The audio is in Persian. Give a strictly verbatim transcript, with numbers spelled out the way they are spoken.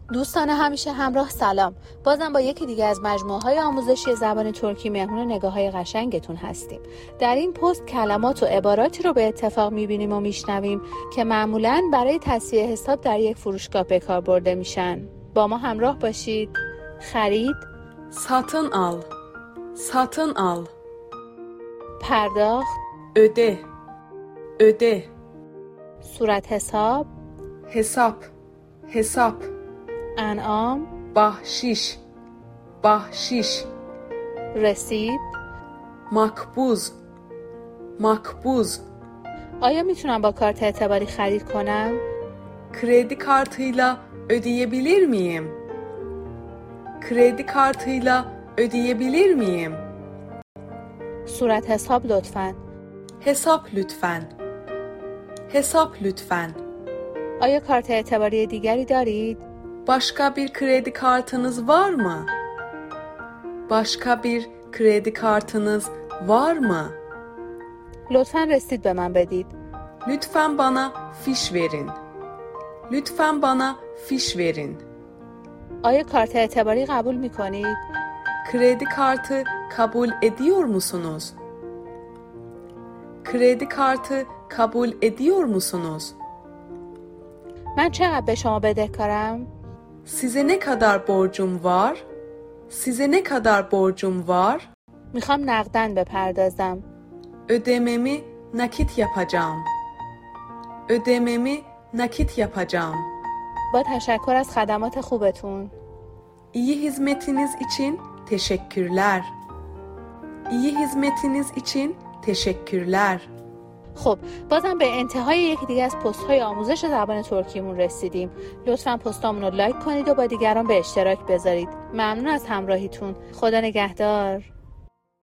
دوستان همیشه همراه، سلام. بازم با یکی دیگه از مجموعه های آموزشی زبان ترکی مهمون نگاه های قشنگتون هستیم. در این پست کلمات و عباراتی رو به اتفاق میبینیم و میشنویم که معمولاً برای تسویه حساب در یک فروشگاه به کار برده میشن. با ما همراه باشید. خرید، satın al, satın al. پرداخت، öde, öde. صورت حساب، hesap, hesap. انعام، bahşiş, bahşiş. رسید. makbuz, makbuz. آیا میتونم با کارت اعتباری خرید کنم؟ Kredi kartıyla ödeyebilir miyim? Kredi kartıyla ödeyebilir miyim? صورت حساب لطفاً. Hesap lütfen. Hesap lütfen. آیا کارت اعتباری دیگری دارید؟ Başka bir kredi kartınız var mı? Başka bir kredi kartınız var mı? لطفاً رسید به من بدید. Lütfen bana fiş verin. Lütfen bana fiş verin. آیا کارت اعتباری قبول میکنید؟ Kredi kartı kabul ediyor musunuz? Kredi kartı kabul ediyor musunuz? من چقدر به شما بدهکارم؟ Size ne kadar borcum var? Size ne kadar borcum var? میخوام نقداً بپردازم. Ödememi nakit yapacağım. Ödememi nakit yapacağım. با تشکر از خدمات خوبتون. İyi hizmetiniz için teşekkürler. İyi hizmetiniz için teşekkürler. خب بازم به انتهای یکی دیگه از پست های آموزش زبان ترکیمون رسیدیم. لطفاً پستامون رو لایک کنید و با دیگران به اشتراک بذارید. ممنون از همراهیتون. خدا نگهدار.